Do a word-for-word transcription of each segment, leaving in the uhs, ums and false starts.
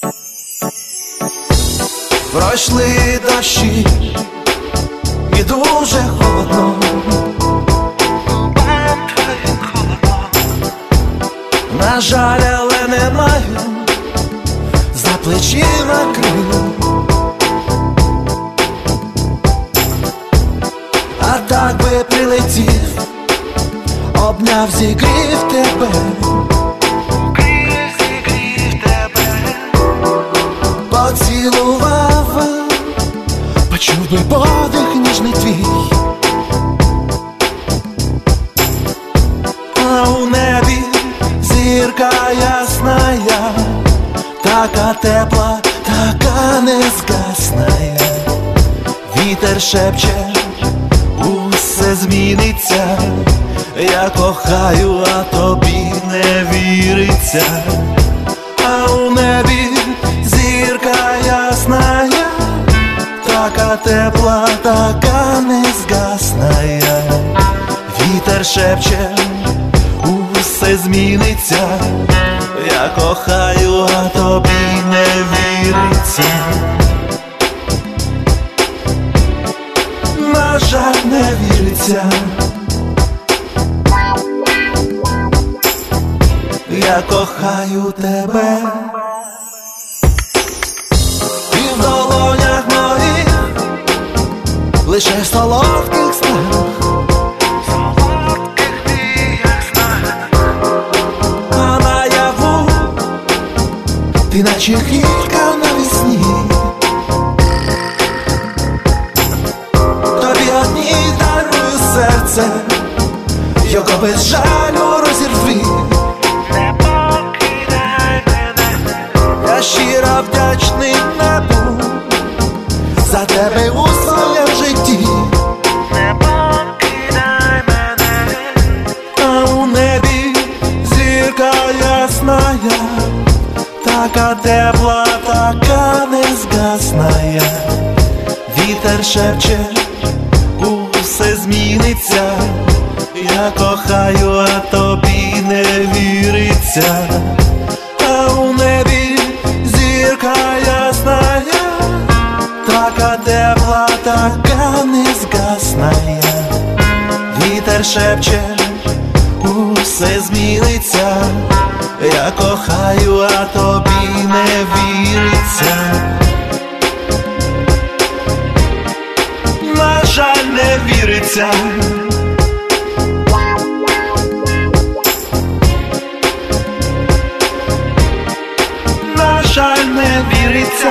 Пройшли дощі і дуже холодно. На жаль, але не маю за плечима крил. А так би прилетів, обняв, зігрів тебе, поцілував, почув би подих ніжний твій. А у небі зірка ясная, така тепла, така незгасная. Вітер шепче, усе зміниться. Я кохаю, а тобі не віриться. А у небі зірка ясная, така тепла, така незгасная. Вітер шепче, усе зміниться. Я кохаю, а тобі не віриться. На жаль, не віриться. Я кохаю тебе. І в долонях моїх лише солодких снах, а наяву ти наче квітка навесні. Тобі одній дарую серце, його без жалю розірви. Я щиро вдячний небу за тебе у своєму житті. Не покидай мене. А у небі зірка ясная, така тепла, така незгасная. Вітер шепче, усе зміниться. Я кохаю, а тобі не віриться. А у небі зірка ясная, така тепла, така незгасная. Вітер шепче, усе зміниться. Я кохаю, а тобі не віриться. На жаль, не віриться. На жаль, не віриться.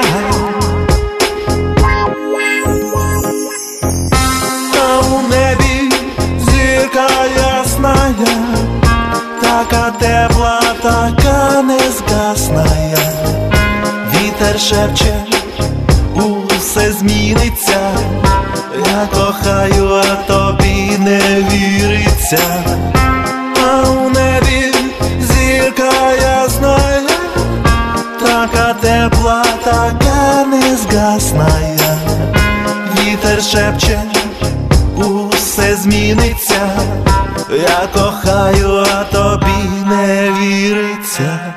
А у небі зірка ясная, така тепла, така незгасная. Вітер шепче, усе зміниться. Я кохаю, а тобі не віриться. А у небі зірка ясная, така тепла, така незгасная. Вітер шепче, усе зміниться. Я кохаю, а тобі не віриться.